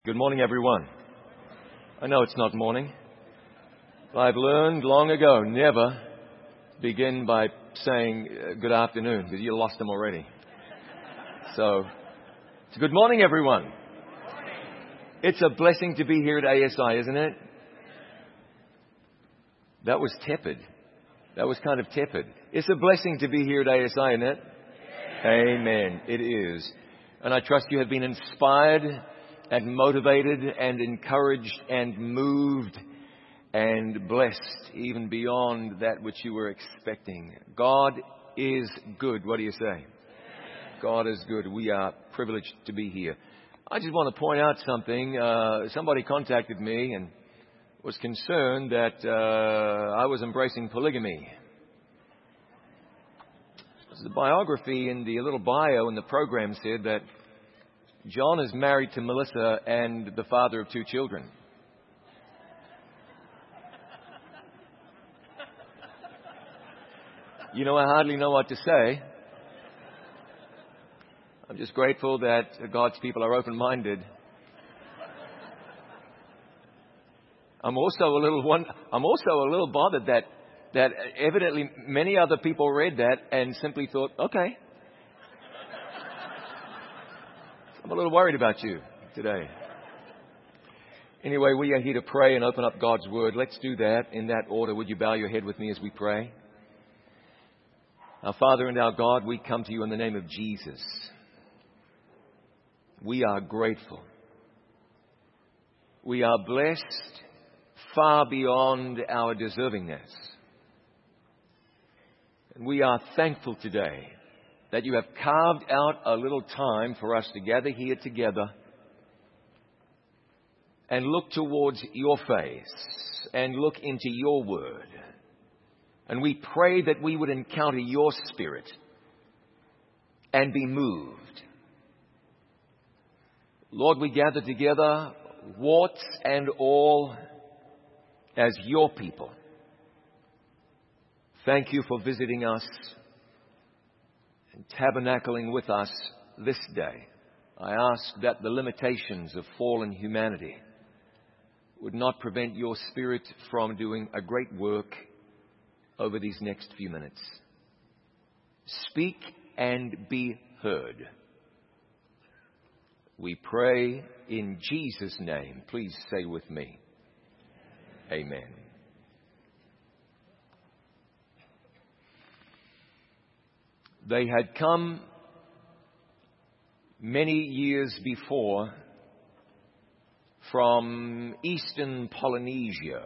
Good morning, everyone. I know it's not morning. I've learned long ago never begin by saying good afternoon, because you lost them already. So, it's good morning, everyone. It's a blessing to be here at ASI, isn't it? That was tepid. That was kind of tepid. It's a blessing to be here at ASI, isn't it? Amen. It is. And I trust you have been inspired and motivated and encouraged and moved and blessed even beyond that which you were expecting. God is good. What do you say? God is good. We are privileged to be here. I just want to point out something. Somebody contacted me and was concerned that I was embracing polygamy. The biography in the little bio in the program said that John is married to Melissa and the father of 2 children. You know, I hardly know what to say. I'm just grateful that God's people are open-minded. I'm also a little bothered that evidently many other people read that and simply thought, okay. I'm a little worried about you today. Anyway, we are here to pray and open up God's Word. Let's do that in that order. Would you bow your head with me as we pray? Our Father and our God, we come to you in the name of Jesus. We are grateful. We are blessed far beyond our deservingness. And we are thankful today that you have carved out a little time for us to gather here together and look towards your face and look into your word. And we pray that we would encounter your Spirit and be moved. Lord, we gather together, warts and all, as your people. Thank you for visiting us and tabernacling with us this day. I ask that the limitations of fallen humanity would not prevent your Spirit from doing a great work over these next few minutes. Speak and be heard. We pray in Jesus' name. Please say with me, Amen. They had come many years before from eastern Polynesia.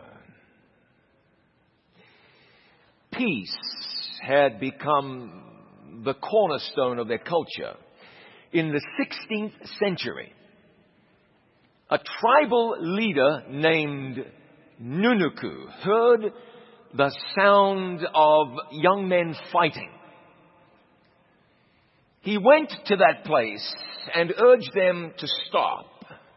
Peace had become the cornerstone of their culture. In the 16th century, a tribal leader named Nunuku heard the sound of young men fighting. He went to that place and urged them to stop.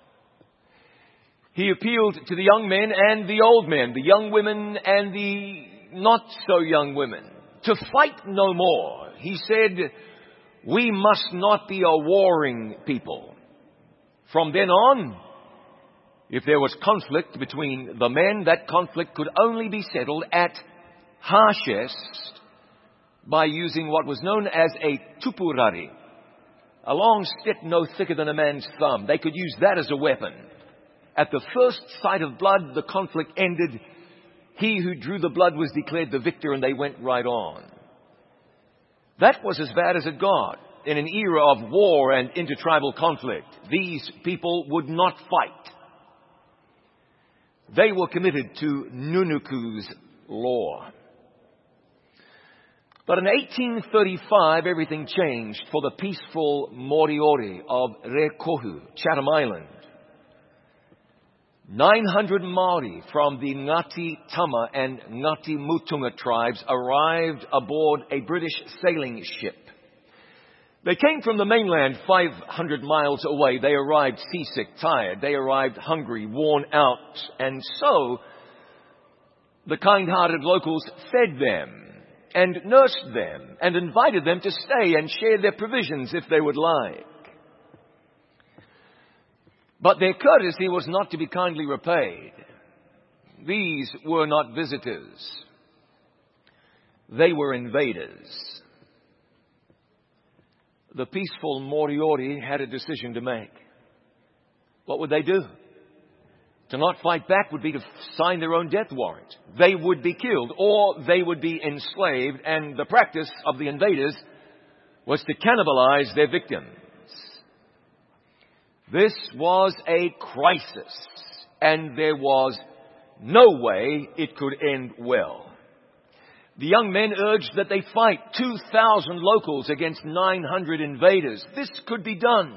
He appealed to the young men and the old men, the young women and the not so young women, to fight no more. He said, we must not be a warring people. From then on, if there was conflict between the men, that conflict could only be settled at Harshes by using what was known as a tupurari, a long stick no thicker than a man's thumb. They could use that as a weapon. At the first sight of blood, the conflict ended. He who drew the blood was declared the victor, and they went right on. That was as bad as it got. In an era of war and intertribal conflict, these people would not fight. They were committed to Nunuku's law. But in 1835, everything changed for the peaceful Moriori of Rekohu, Chatham Island. 900 Maori from the Ngati Tama and Ngati Mutunga tribes arrived aboard a British sailing ship. They came from the mainland 500 miles away. They arrived seasick, tired. They arrived hungry, worn out. And so the kind-hearted locals fed them and nursed them and invited them to stay and share their provisions if they would like. But their courtesy was not to be kindly repaid. These were not visitors. They were invaders. The peaceful Moriori had a decision to make. What would they do? To not fight back would be to sign their own death warrant. They would be killed or they would be enslaved, and the practice of the invaders was to cannibalize their victims. This was a crisis, and there was no way it could end well. The young men urged that they fight 2,000 locals against 900 invaders. This could be done.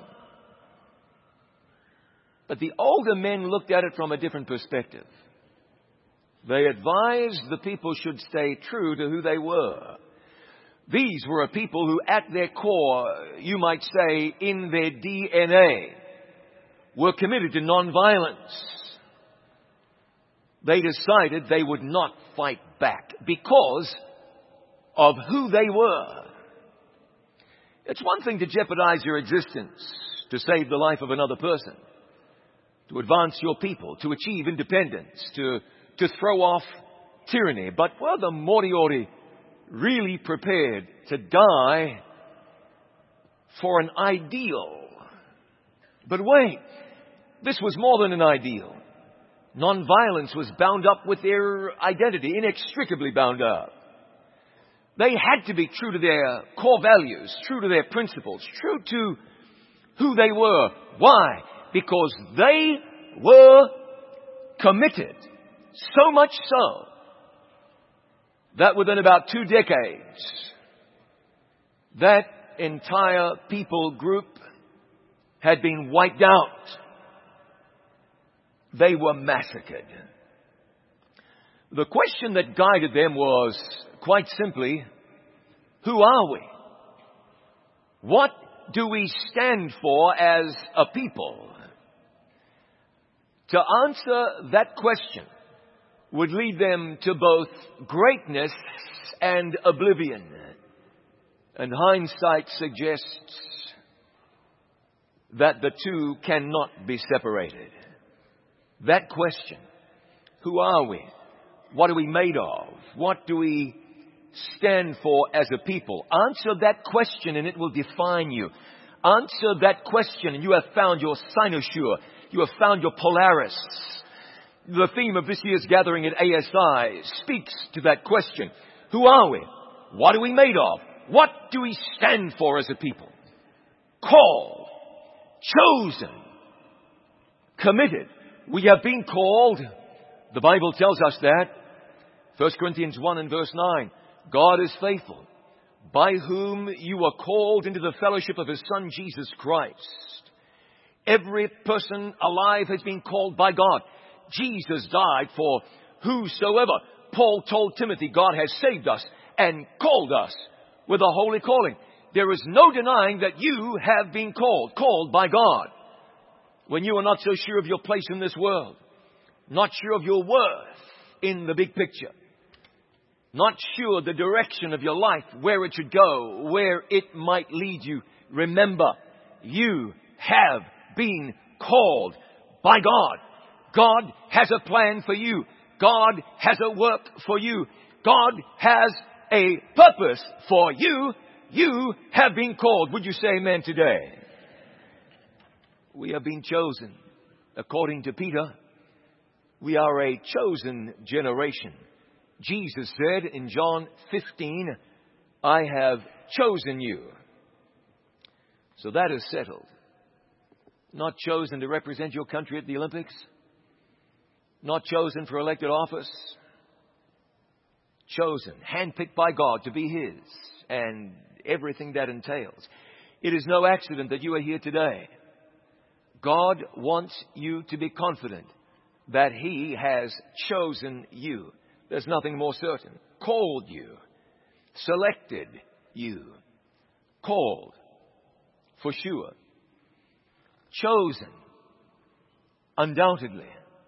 But the older men looked at it from a different perspective. They advised the people should stay true to who they were. These were a people who, at their core, you might say, in their DNA, were committed to nonviolence. They decided they would not fight back because of who they were. It's one thing to jeopardize your existence to save the life of another person, to advance your people, to achieve independence, to throw off tyranny. But were the Moriori really prepared to die for an ideal? But wait, this was more than an ideal. Nonviolence was bound up with their identity, inextricably bound up. They had to be true to their core values, true to their principles, true to who they were. Why? Because they were committed. So much so that within about 2 decades, that entire people group had been wiped out. They were massacred. The question that guided them was, quite simply, who are we? What do we stand for as a people? To answer that question would lead them to both greatness and oblivion. And hindsight suggests that the two cannot be separated. That question, who are we? What are we made of? What do we stand for as a people? Answer that question and it will define you. Answer that question and you have found your cynosure. You have found your Polaris. The theme of this year's gathering at ASI speaks to that question. Who are we? What are we made of? What do we stand for as a people? Called, chosen, committed. We have been called. The Bible tells us that. 1 Corinthians 1 and verse 9. God is faithful, by whom you are called into the fellowship of His Son, Jesus Christ. Every person alive has been called by God. Jesus died for whosoever. Paul told Timothy, God has saved us and called us with a holy calling. There is no denying that you have been called by God. When you are not so sure of your place in this world, not sure of your worth in the big picture, not sure the direction of your life, where it should go, where it might lead you, remember, you have been called by God. God has a plan for you. God has a work for you. God has a purpose for you. You have been called. Would you say amen today? We have been chosen. According to Peter, we are a chosen generation. Jesus said in John 15, I have chosen you. So that is settled. Not chosen to represent your country at the Olympics. Not chosen for elected office. Chosen, handpicked by God to be His and everything that entails. It is no accident that you are here today. God wants you to be confident that He has chosen you. There's nothing more certain. Called you. Selected you. Called. For sure. Chosen. Undoubtedly.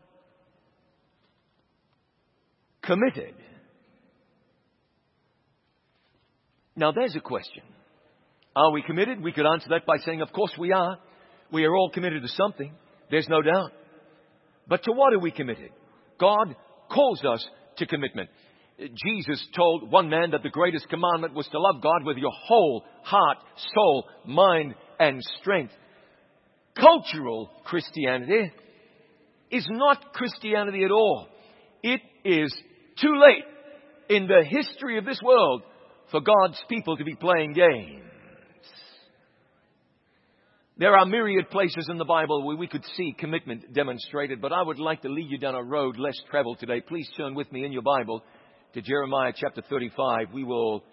Committed. Now there's a question. Are we committed? We could answer that by saying, of course we are. We are all committed to something. There's no doubt. But to what are we committed? God calls us to commitment. Jesus told one man that the greatest commandment was to love God with your whole heart, soul, mind, and strength. Cultural Christianity is not Christianity at all. It is too late in the history of this world for God's people to be playing games. There are myriad places in the Bible where we could see commitment demonstrated, but I would like to lead you down a road less traveled today. Please turn with me in your Bible to Jeremiah chapter 35. We will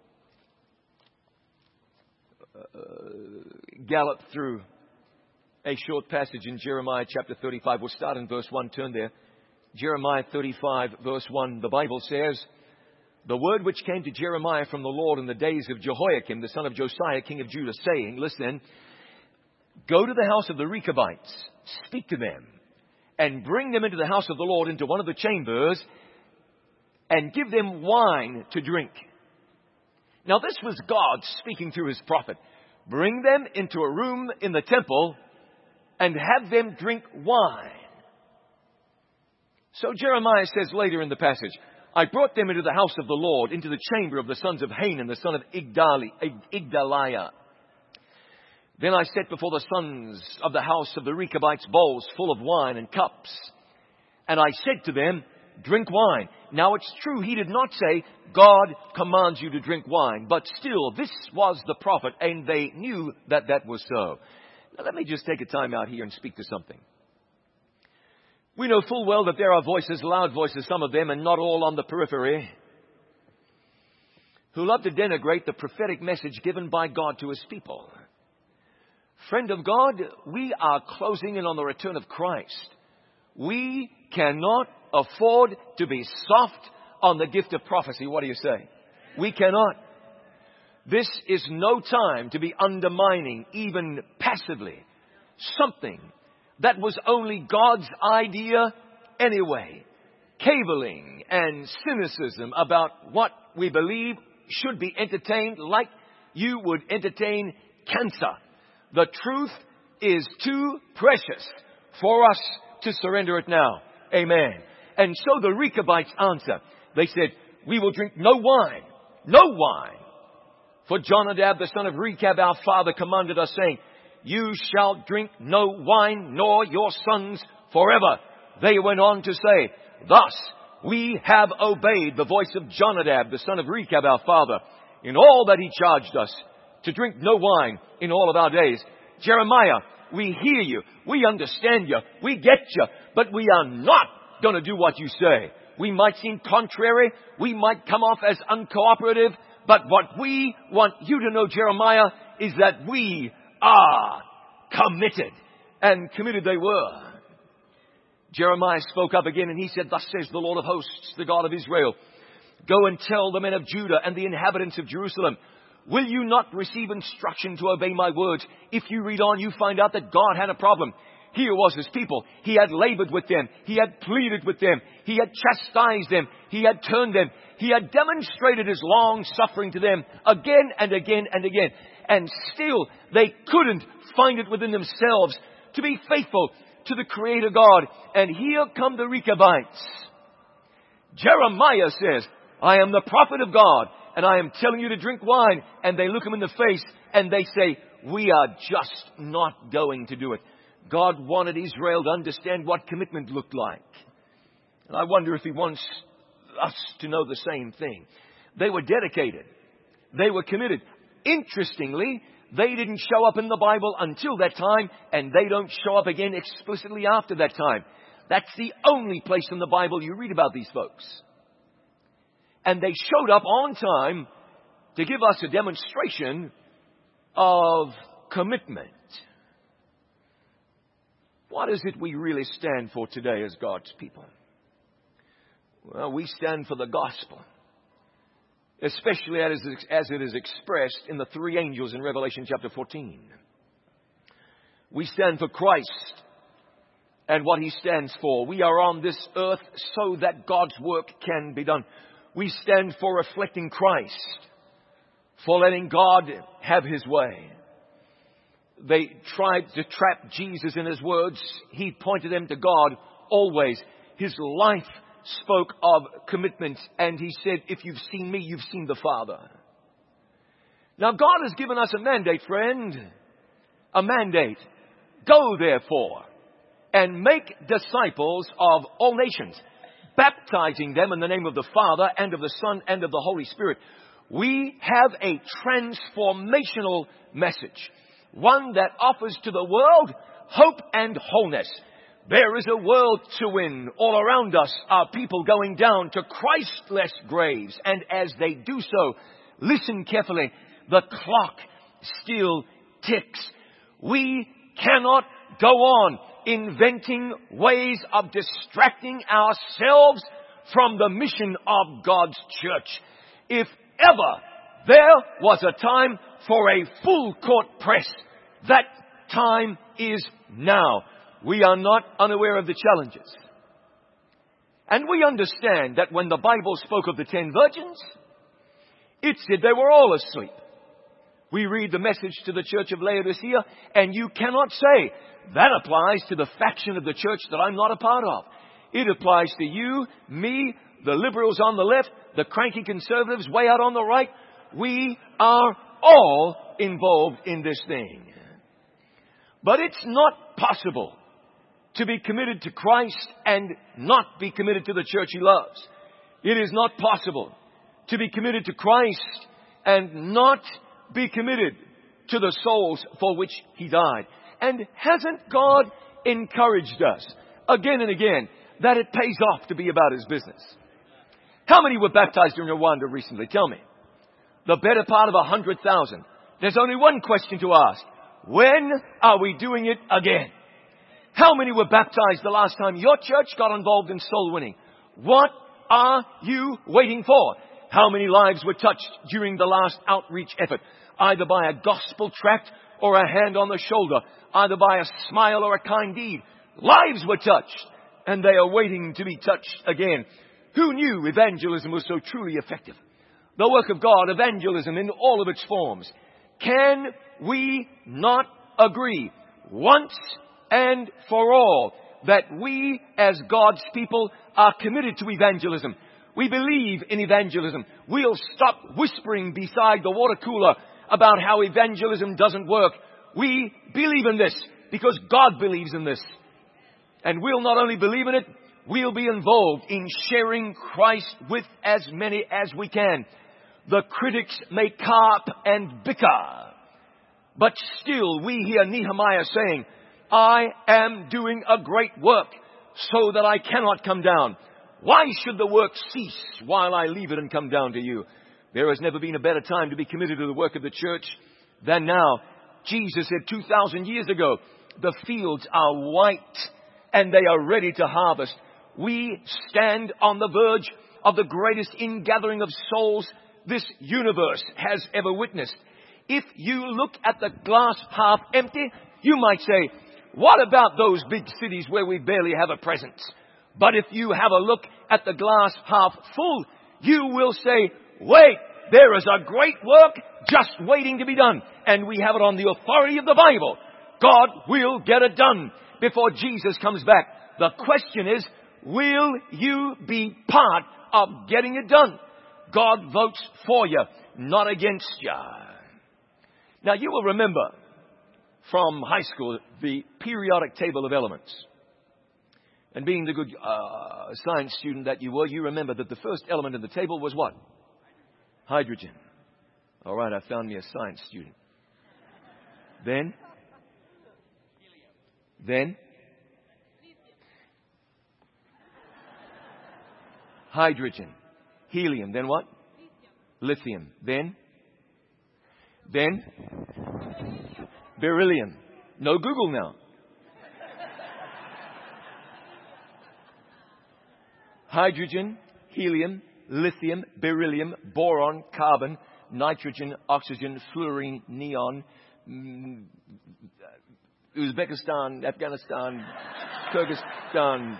gallop through a short passage in Jeremiah chapter 35. We'll start in verse 1. Turn there. Jeremiah 35, verse 1. The Bible says, "The word which came to Jeremiah from the Lord in the days of Jehoiakim, the son of Josiah, king of Judah, saying," listen, "Go to the house of the Rechabites, speak to them, and bring them into the house of the Lord, into one of the chambers, and give them wine to drink." Now this was God speaking through his prophet. Bring them into a room in the temple and have them drink wine. So Jeremiah says later in the passage, "I brought them into the house of the Lord, into the chamber of the sons of Hanan, the son of Igdaliah. Then I set before the sons of the house of the Rechabites bowls full of wine and cups. And I said to them, drink wine." Now it's true, he did not say, God commands you to drink wine. But still, this was the prophet, and they knew that that was so. Now let me just take a time out here and speak to something. We know full well that there are voices, loud voices, some of them, and not all on the periphery, who love to denigrate the prophetic message given by God to his people. Friend of God, we are closing in on the return of Christ. We cannot afford to be soft on the gift of prophecy. What do you say? We cannot. This is no time to be undermining, even passively, something that was only God's idea anyway. Caviling and cynicism about what we believe should be entertained like you would entertain cancer. The truth is too precious for us to surrender it now. Amen. And so the Rechabites answer. They said, "We will drink no wine, no wine. For Jonadab, the son of Rechab, our father, commanded us, saying, you shall drink no wine, nor your sons forever." They went on to say, "Thus we have obeyed the voice of Jonadab, the son of Rechab, our father, in all that he charged us, to drink no wine in all of our days." Jeremiah, we hear you. We understand you. We get you. But we are not going to do what you say. We might seem contrary. We might come off as uncooperative. But what we want you to know, Jeremiah, is that we are committed. And committed they were. Jeremiah spoke up again and he said, "Thus says the Lord of hosts, the God of Israel, go and tell the men of Judah and the inhabitants of Jerusalem, will you not receive instruction to obey my words?" If you read on, you find out that God had a problem. Here was his people. He had labored with them. He had pleaded with them. He had chastised them. He had turned them. He had demonstrated his long suffering to them again and again and again. And still they couldn't find it within themselves to be faithful to the Creator God. And here come the Rechabites. Jeremiah says, "I am the prophet of God, and I am telling you to drink wine." And they look him in the face and they say, "We are just not going to do it." God wanted Israel to understand what commitment looked like. And I wonder if he wants us to know the same thing. They were dedicated. They were committed. Interestingly, they didn't show up in the Bible until that time, and they don't show up again explicitly after that time. That's the only place in the Bible you read about these folks. And they showed up on time to give us a demonstration of commitment. What is it we really stand for today as God's people? Well, we stand for the gospel, especially as it is expressed in the three angels in Revelation chapter 14. We stand for Christ and what he stands for. We are on this earth so that God's work can be done. We stand for reflecting Christ, for letting God have his way. they tried to trap Jesus in his words, he pointed them to God always. His life spoke of commitment, and he said, if you've seen me, you've seen the Father. Now, God has given us a mandate, friend. A mandate. Go, therefore, and make disciples of all nations, baptizing them in the name of the Father and of the Son and of the Holy Spirit. We have a transformational message, one that offers to the world hope and wholeness. There is a world to win. All around us are people going down to Christless graves. And as they do so, listen carefully, the clock still ticks. We cannot go on inventing ways of distracting ourselves from the mission of God's church. If ever there was a time for a full court press, that time is now. We are not unaware of the challenges. And we understand that when the Bible spoke of the 10 virgins, it said they were all asleep. We read the message to the church of Laodicea, and you cannot say, that applies to the faction of the church that I'm not a part of. It applies to you, me, the liberals on the left, the cranky conservatives way out on the right. We are all involved in this thing. But it's not possible to be committed to Christ and not be committed to the church he loves. It is not possible to be committed to Christ and not be committed to the souls for which he died. And hasn't God encouraged us again and again that it pays off to be about his business? How many were baptized in Rwanda recently? Tell me. The better part of 100,000. There's only one question to ask. When are we doing it again? How many were baptized the last time your church got involved in soul winning? What are you waiting for? How many lives were touched during the last outreach effort? Either by a gospel tract or a hand on the shoulder. Either by a smile or a kind deed. Lives were touched, and they are waiting to be touched again. Who knew evangelism was so truly effective? The work of God, evangelism in all of its forms. Can we not agree once and for all that we as God's people are committed to evangelism? We believe in evangelism. We'll stop whispering beside the water cooler about how evangelism doesn't work. We believe in this because God believes in this. And we'll not only believe in it, we'll be involved in sharing Christ with as many as we can. The critics may carp and bicker, but still we hear Nehemiah saying, I am doing a great work so that I cannot come down. Why should the work cease while I leave it and come down to you? There has never been a better time to be committed to the work of the church than now. Jesus said 2,000 years ago, the fields are white and they are ready to harvest. We stand on the verge of the greatest ingathering of souls this universe has ever witnessed. If you look at the glass half empty, you might say, what about those big cities where we barely have a presence? But if you have a look at the glass half full, you will say, wait, there is a great work just waiting to be done. And we have it on the authority of the Bible. God will get it done before Jesus comes back. The question is, will you be part of getting it done? God votes for you, not against you. Now you will remember from high school the periodic table of elements. And being the good science student that you were, you remember that the first element in the table was what? Hydrogen. All right, I found me a science student. Then? Hydrogen. Helium. Then what? Lithium. Then? Beryllium. No Google now. Hydrogen, helium, lithium, beryllium, boron, carbon, nitrogen, oxygen, fluorine, neon, Uzbekistan, Afghanistan, Kyrgyzstan.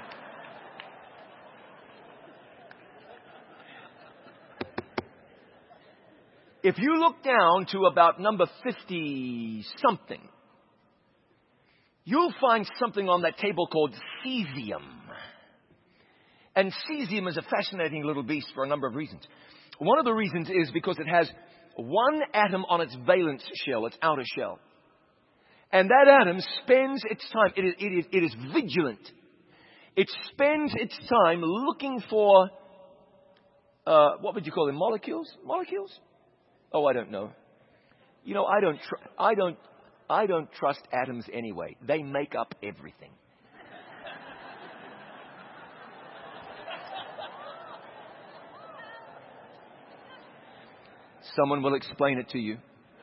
If you look down to about number 50-something, you'll find something on that table called cesium. And cesium is a fascinating little beast for a number of reasons. One of the reasons is because it has one atom on its valence shell, its outer shell. And that atom spends its time, it is vigilant. It spends its time looking for, what would you call them, molecules? Molecules? Oh, I don't know. You know, I don't trust atoms anyway. They make up everything. Someone will explain it to you.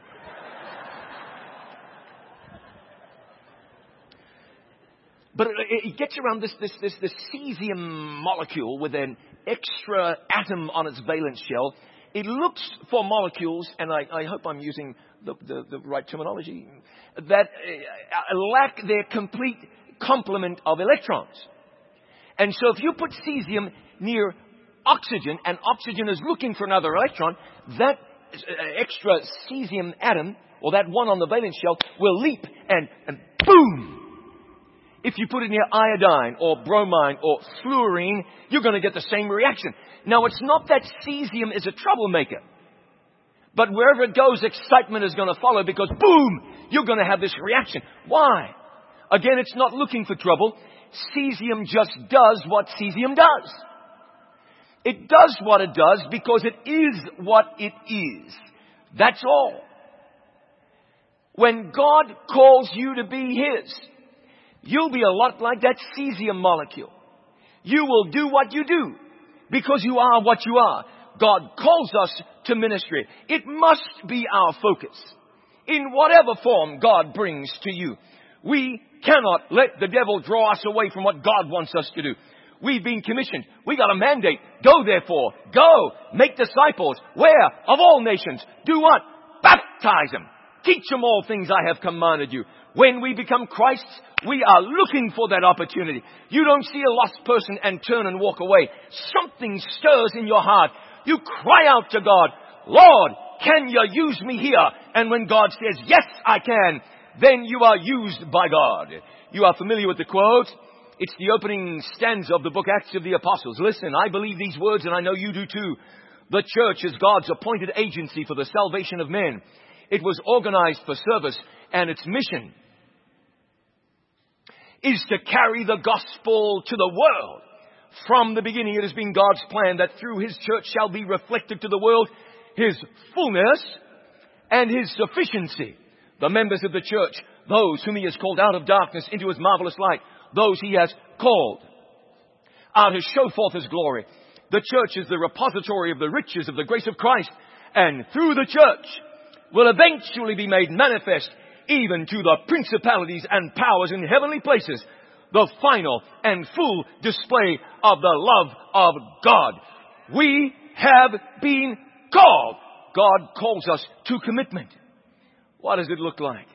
But it gets around this cesium molecule with an extra atom on its valence shell. It looks for molecules, and I hope I'm using the right terminology, that lack their complete complement of electrons. And so if you put cesium near oxygen, and oxygen is looking for another electron, that extra cesium atom, or that one on the valence shell, will leap and boom! If you put it near iodine or bromine or fluorine, you're going to get the same reaction. Now, it's not that cesium is a troublemaker. But wherever it goes, excitement is going to follow because, boom, you're going to have this reaction. Why? Again, it's not looking for trouble. Cesium just does what cesium does. It does what it does because it is what it is. That's all. When God calls you to be His, you'll be a lot like that cesium molecule. You will do what you do because you are what you are. God calls us to ministry. It must be our focus in whatever form God brings to you. We cannot let the devil draw us away from what God wants us to do. We've been commissioned. We got a mandate. Go therefore. Go. Make disciples. Where? Of all nations. Do what? Baptize them. Teach them all things I have commanded you. When we become Christ's, we are looking for that opportunity. You don't see a lost person and turn and walk away. Something stirs in your heart. You cry out to God, Lord, can you use me here? And when God says, yes, I can, then you are used by God. You are familiar with the quote? It's the opening stanza of the book Acts of the Apostles. Listen, I believe these words and I know you do too. The church is God's appointed agency for the salvation of men. It was organized for service, and its mission is to carry the gospel to the world. From the beginning, it has been God's plan that through His church shall be reflected to the world His fullness and His sufficiency. The members of the church, those whom He has called out of darkness into His marvelous light, those He has called are to show forth His glory. The church is the repository of the riches of the grace of Christ, and through the church will eventually be made manifest even to the principalities and powers in heavenly places, the final and full display of the love of God. We have been called. God calls us to commitment. What does it look like?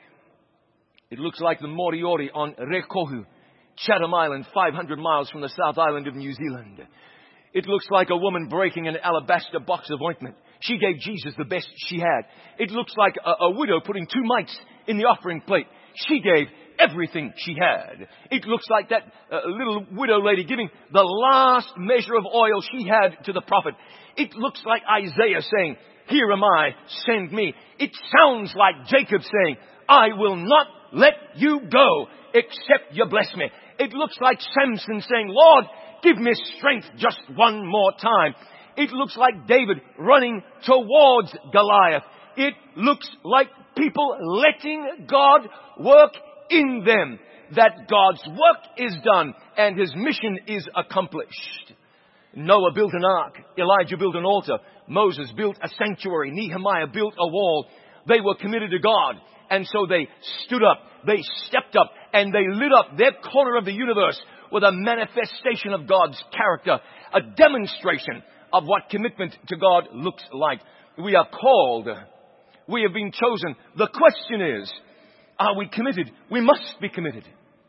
It looks like the Moriori on Rekohu, Chatham Island, 500 miles from the South Island of New Zealand. It looks like a woman breaking an alabaster box of ointment. She gave Jesus the best she had. It looks like a widow putting 2 mites in the offering plate. She gave everything she had. It looks like that little widow lady giving the last measure of oil she had to the prophet. It looks like Isaiah saying, here am I, send me. It sounds like Jacob saying, I will not let you go except you bless me. It looks like Samson saying, Lord, give me strength just one more time. It looks like David running towards Goliath. It looks like people letting God work in them, that God's work is done and His mission is accomplished. Noah built an ark. Elijah built an altar. Moses built a sanctuary. Nehemiah built a wall. They were committed to God. And so they stood up, they stepped up, and they lit up their corner of the universe with a manifestation of God's character, a demonstration of what commitment to God looks like. We are called. We have been chosen. The question is, are we committed? We must be committed.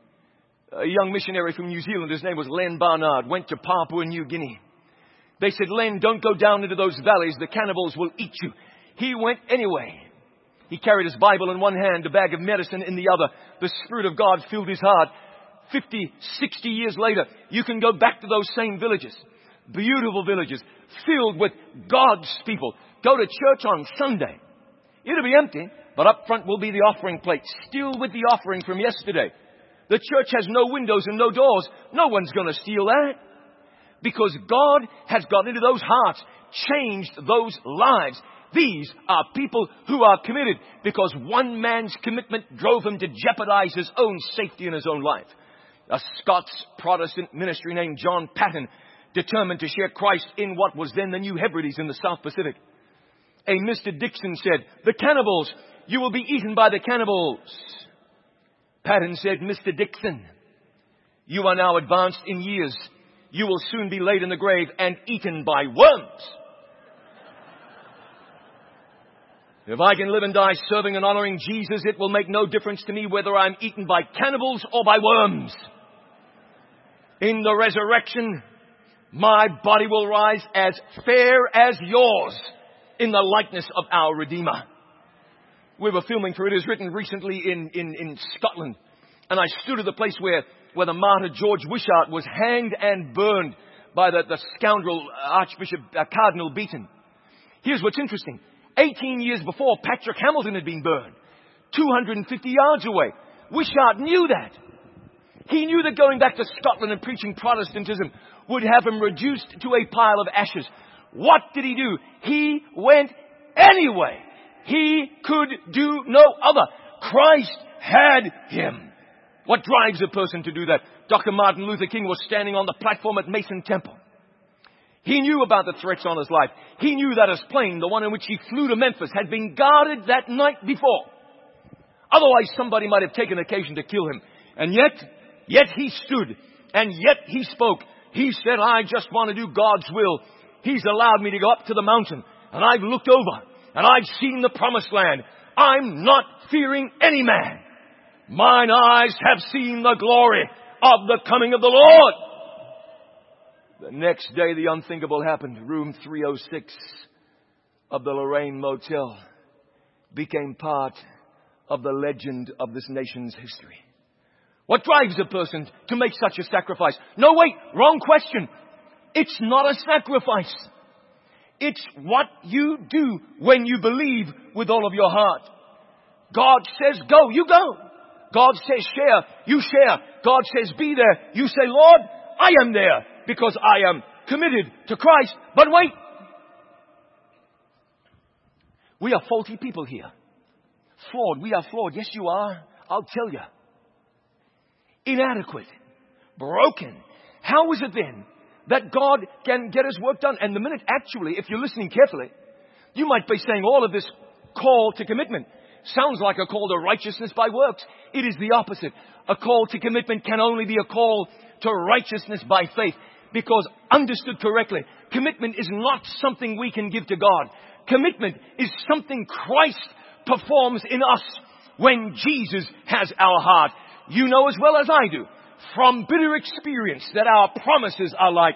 A young missionary from New Zealand, his name was Len Barnard, went to Papua New Guinea. They said, Len, don't go down into those valleys. The cannibals will eat you. He went anyway. He carried his Bible in one hand, a bag of medicine in the other. The Spirit of God filled his heart. 50, 60 years later, you can go back to those same villages. Beautiful villages, filled with God's people. Go to church on Sunday. It'll be empty, but up front will be the offering plate, still with the offering from yesterday. The church has no windows and no doors. No one's going to steal that. Because God has got into those hearts, changed those lives. These are people who are committed because one man's commitment drove him to jeopardize his own safety in his own life. A Scots Protestant ministry named John Paton determined to share Christ in what was then the New Hebrides in the South Pacific. A Mr. Dixon said, "The cannibals, you will be eaten by the cannibals." Paton said, "Mr. Dixon, you are now advanced in years. You will soon be laid in the grave and eaten by worms." If I can live and die serving and honoring Jesus, it will make no difference to me whether I'm eaten by cannibals or by worms. In the resurrection, my body will rise as fair as yours in the likeness of our Redeemer. We were filming for It Is Written recently in Scotland, and I stood at the place where the martyr George Wishart was hanged and burned by the scoundrel Archbishop Cardinal Beaton. Here's what's interesting. 18 years before, Patrick Hamilton had been burned, 250 yards away. Wishart knew that. He knew that going back to Scotland and preaching Protestantism would have him reduced to a pile of ashes. What did he do? He went anyway. He could do no other. Christ had him. What drives a person to do that? Dr. Martin Luther King was standing on the platform at Mason Temple. He knew about the threats on his life. He knew that his plane, the one in which he flew to Memphis, had been guarded that night before. Otherwise, somebody might have taken occasion to kill him. And yet he stood, and yet he spoke. He said, "I just want to do God's will. He's allowed me to go up to the mountain, and I've looked over, and I've seen the promised land. I'm not fearing any man. Mine eyes have seen the glory of the coming of the Lord." The next day, the unthinkable happened. Room 306 of the Lorraine Motel became part of the legend of this nation's history. What drives a person to make such a sacrifice? No, wait, wrong question. It's not a sacrifice. It's what you do when you believe with all of your heart. God says go, you go. God says share, you share. God says be there, you say, "Lord, I am there because I am committed to Christ." But wait. We are faulty people here. Flawed. We are flawed. Yes, you are. I'll tell you. Inadequate. Broken. How is it then that God can get His work done? And the minute, actually, if you're listening carefully, you might be saying all of this call to commitment sounds like a call to righteousness by works. It is the opposite. A call to commitment can only be a call to righteousness by faith. Because understood correctly, commitment is not something we can give to God. Commitment is something Christ performs in us when Jesus has our heart. You know as well as I do, from bitter experience, that our promises are like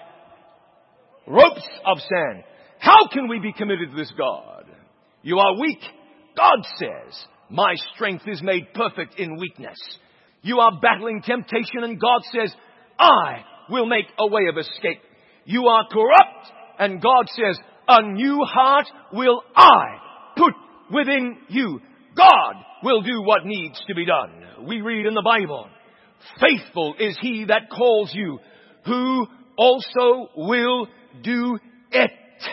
ropes of sand. How can we be committed to this God? You are weak. God says, "My strength is made perfect in weakness." You are battling temptation, and God says, "I will make a way of escape." You are corrupt, and God says, "A new heart will I put within you." God will do what needs to be done. We read in the Bible, "Faithful is He that calls you, who also will do it."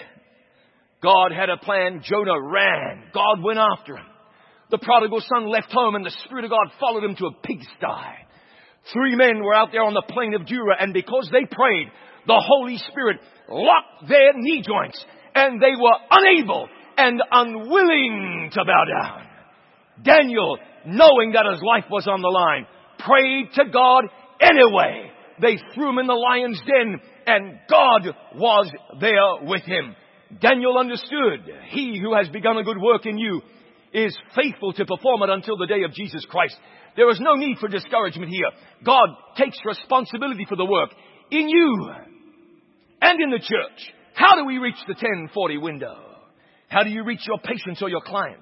God had a plan. Jonah ran. God went after him. The prodigal son left home, and the Spirit of God followed him to a pigsty. 3 men were out there on the plain of Dura, and because they prayed, the Holy Spirit locked their knee joints, and they were unable and unwilling to bow down. Daniel, knowing that his life was on the line, prayed to God anyway. They threw him in the lion's den, and God was there with him. Daniel understood, He who has begun a good work in you is faithful to perform it until the day of Jesus Christ. There is no need for discouragement here. God takes responsibility for the work in you and in the church. How do we reach the 1040 window? How do you reach your patients or your clients?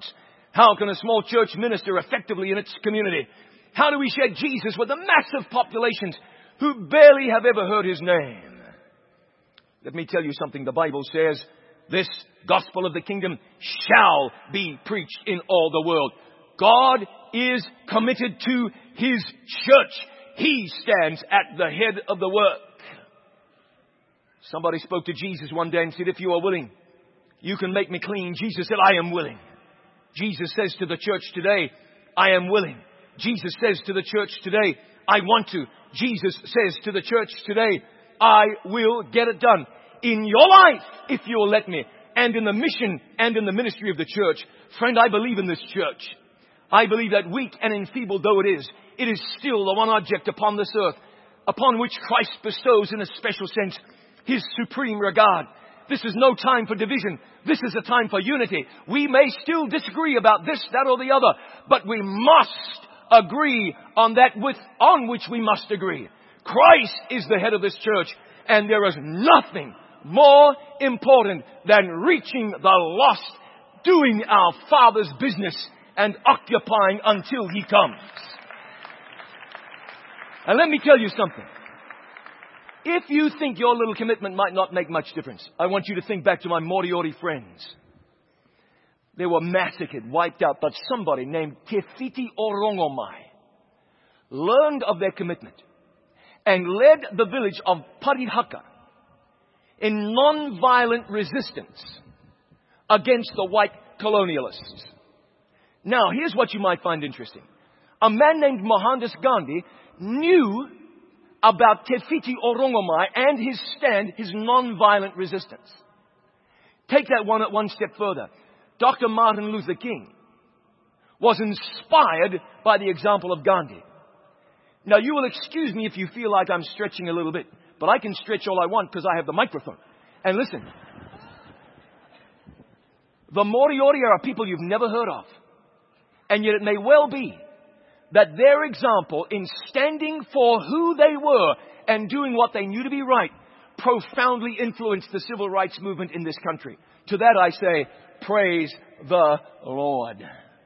How can a small church minister effectively in its community? How do we share Jesus with the massive populations who barely have ever heard his name? Let me tell you something. The Bible says, this gospel of the kingdom shall be preached in all the world. God is committed to his church. He stands at the head of the work. Somebody spoke to Jesus one day and said, if you are willing, you can make me clean. Jesus said, I am willing. Jesus says to the church today, I am willing. Jesus says to the church today, I want to. Jesus says to the church today, I will get it done in your life if you will let me, and in the mission and in the ministry of the church. Friend, I believe in this church. I believe that weak and enfeebled though it is still the one object upon this earth upon which Christ bestows in a special sense his supreme regard. This is no time for division. This is a time for unity. We may still disagree about this, that, or the other, but we must agree on that on which we must agree. Christ is the head of this church, and there is nothing more important than reaching the lost, doing our Father's business, and occupying until he comes. And let me tell you something. If you think your little commitment might not make much difference, I want you to think back to my Moriori friends. They were massacred, wiped out, but somebody named Te Whiti Orongomai learned of their commitment and led the village of Parihaka in non-violent resistance against the white colonialists. Now, here's what you might find interesting. A man named Mohandas Gandhi knew about Te Whiti Orongomai and his stand, his non-violent resistance. Take that one step further. Dr. Martin Luther King was inspired by the example of Gandhi. Now, you will excuse me if you feel like I'm stretching a little bit, but I can stretch all I want because I have the microphone. And listen, the Moriori are a people you've never heard of. And yet it may well be that their example in standing for who they were and doing what they knew to be right profoundly influenced the civil rights movement in this country. To that I say, praise the Lord.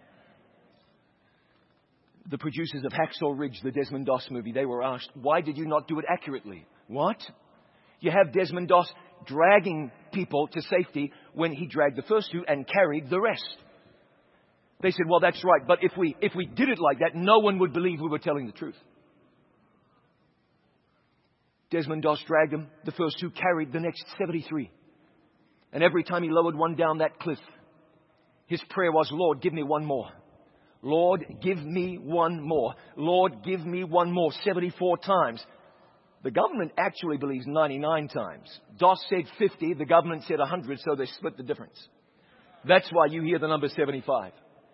The producers of Hacksaw Ridge, the Desmond Doss movie, they were asked, why did you not do it accurately? What? You have Desmond Doss dragging people to safety when he dragged the first two and carried the rest. They said, well, that's right. But if we did it like that, no one would believe we were telling the truth. Desmond Doss dragged them. The first two carried the next 73. And every time he lowered one down that cliff, his prayer was, Lord, give me one more. Lord, give me one more. Lord, give me one more. 74 times. The government actually believes 99 times. Doss said 50. The government said 100, so they split the difference. That's why you hear the number 75.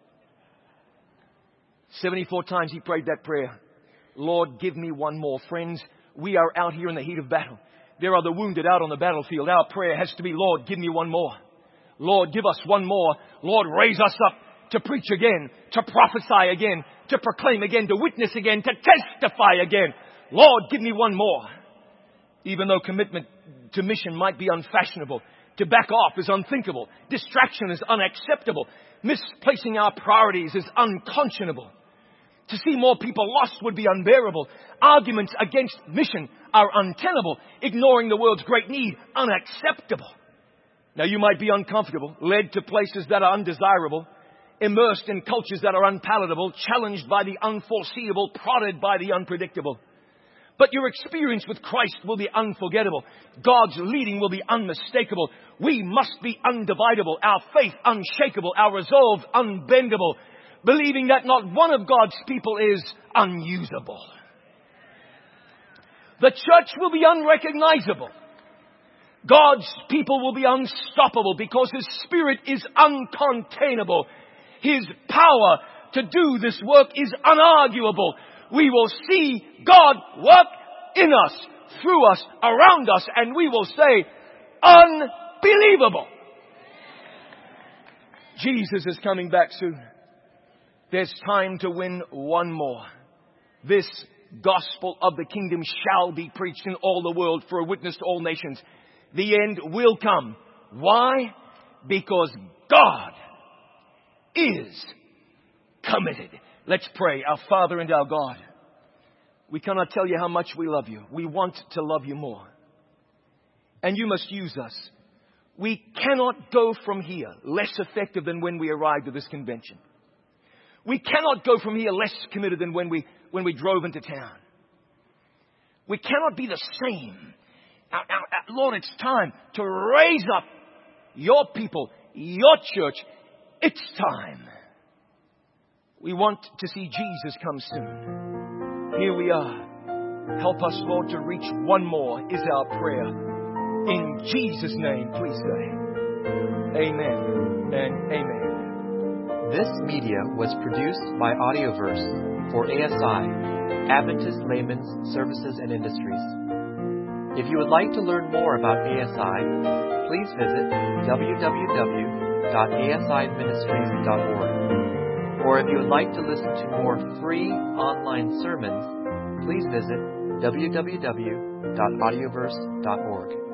74 times he prayed that prayer. Lord, give me one more. Friends, we are out here in the heat of battle. There are the wounded out on the battlefield. Our prayer has to be, Lord, give me one more. Lord, give us one more. Lord, raise us up to preach again, to prophesy again, to proclaim again, to witness again, to testify again. Lord, give me one more. Even though commitment to mission might be unfashionable, to back off is unthinkable. Distraction is unacceptable. Misplacing our priorities is unconscionable. To see more people lost would be unbearable. Arguments against mission are untenable. Ignoring the world's great need, unacceptable. Now you might be uncomfortable, led to places that are undesirable, immersed in cultures that are unpalatable, challenged by the unforeseeable, prodded by the unpredictable. But your experience with Christ will be unforgettable. God's leading will be unmistakable. We must be undividable, our faith unshakable, our resolve unbendable, believing that not one of God's people is unusable. The church will be unrecognizable. God's people will be unstoppable because His Spirit is uncontainable. His power to do this work is unarguable. We will see God work in us, through us, around us, and we will say, unbelievable. Jesus is coming back soon. There's time to win one more. This gospel of the kingdom shall be preached in all the world for a witness to all nations. The end will come. Why? Because God is committed. Let's pray. Our Father and our God, we cannot tell you how much we love you. We want to love you more. And you must use us. We cannot go from here less effective than when we arrived at this convention. We cannot go from here less committed than when we drove into town. We cannot be the same. Lord, it's time to raise up your people, your church. It's time. We want to see Jesus come soon. Here we are. Help us, Lord, to reach one more is our prayer. In Jesus' name, please say amen and amen. This media was produced by Audioverse for ASI, Adventist Layman's Services and Industries. If you would like to learn more about ASI, please visit www.asiministries.org. Or if you would like to listen to more free online sermons, please visit www.audioverse.org.